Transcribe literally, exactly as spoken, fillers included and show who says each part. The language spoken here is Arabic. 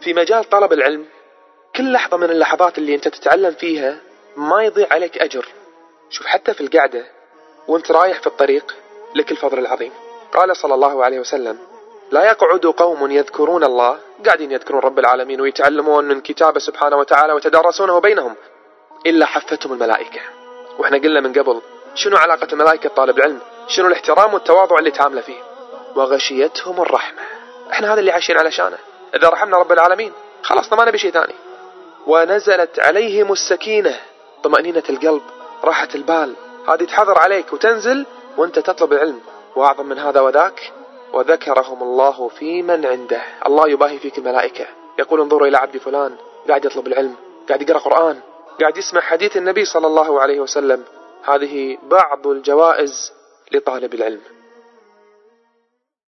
Speaker 1: في مجال طلب العلم كل لحظة من اللحظات اللي أنت تتعلم فيها ما يضيع عليك أجر. شوف حتى في القعدة وأنت رايح في الطريق لك الفضل العظيم. قال صلى الله عليه وسلم: لا يقعد قوم يذكرون الله، قاعدين يذكرون رب العالمين ويتعلمون من كتابه سبحانه وتعالى ويتدارسونه بينهم، إلا حفتهم الملائكة. وإحنا قلنا من قبل شنو علاقة الملائكة بطالب العلم، شنو الاحترام والتواضع اللي تعامله فيه. وغشيتهم الرحمة، إحنا هذا اللي عايشين علشانه. إذا رحمنا رب العالمين خلاص ما نبي شيء ثاني. ونزلت عليهم السكينة، طمأنينة القلب، راحة البال، هذه تحضر عليك وتنزل وانت تطلب العلم. وأعظم من هذا وذاك: وذكرهم الله في من عنده. الله يباهي فيك الملائكة، يقول: انظروا إلى عبد فلان قاعد يطلب العلم، قاعد يقرأ قرآن، قاعد يسمع حديث النبي صلى الله عليه وسلم. هذه بعض الجوائز لطالب العلم.